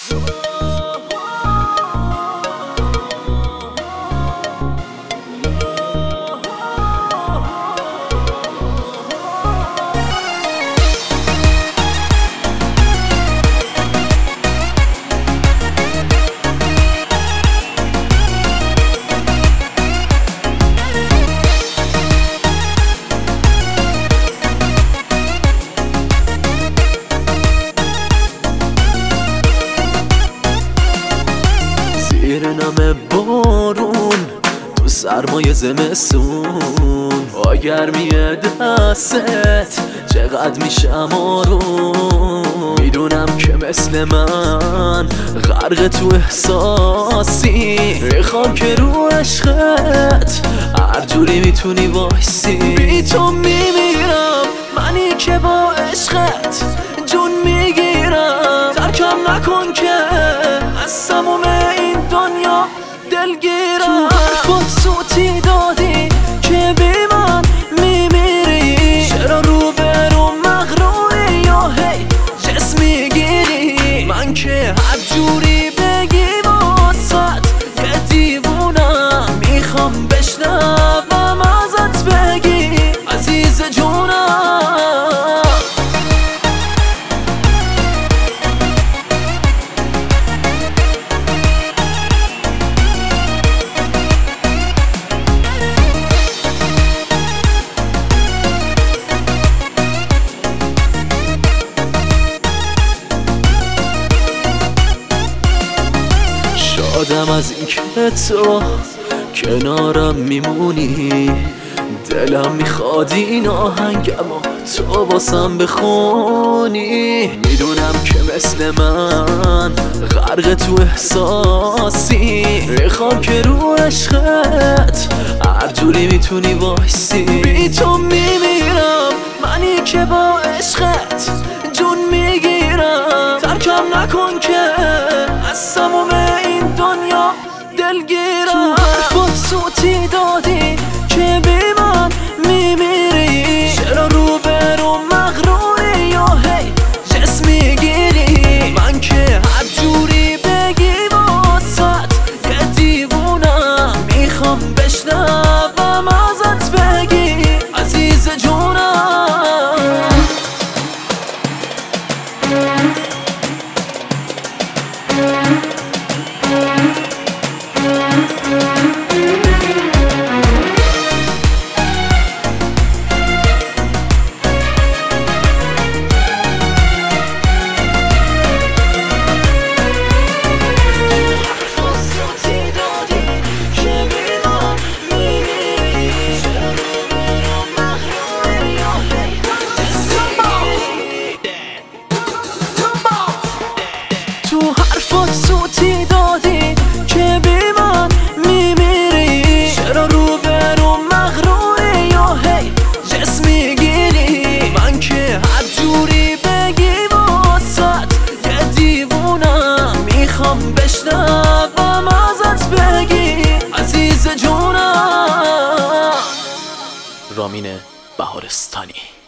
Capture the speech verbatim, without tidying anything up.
زیر نم بارون تو سرمای زمستون با گرمی دستت چقدر میشم آروم. میدونم که مثل من غرق تو احساسی، میخوام که رو عشقت هر جوری میتونی وایسی. بی تو میمیرم منی که با عشقت جون میگیرم. ترکم نکن که از تموم این دنیا دلگیرم. تو حرفات صوتی دادی که بی من میمیری. چرا رو به رو مغروری یا هی جس میگیری؟ من که هر جوری بگی واسد یه دیوونم. میخوام بشنوم ازت بگی عزیز جونم. آدم از این که تو کنارم میمونی. دلم میخواد این آهنگمو تو باسم بخونی. میدونم که مثل من غرق تو احساسی، میخوام که رو عشقت هر جوری میتونی وایسی. بی تو میمیرم منی که با عشقت جون میگیرم. ترکم نکن که از تموم این دنیا دلگیرم. تو حرفات صوتی دادی که بی من میمیری. چرا رو به رو مغروری یا هی جس میگیری؟ من که هر جوری بگی واسد یه دیوونم. میخوام بشنوم ازت بگی عزیز جونم. تو حرفات صوتی دادی که بی من میمیری. چرا رو به رو مغروری یا هی جس میگیری؟ من که هر جوری بگی واسد یه دیوونم. میخوام بشنوم ازت بگی عزیز جونم. رامین بهارستانی.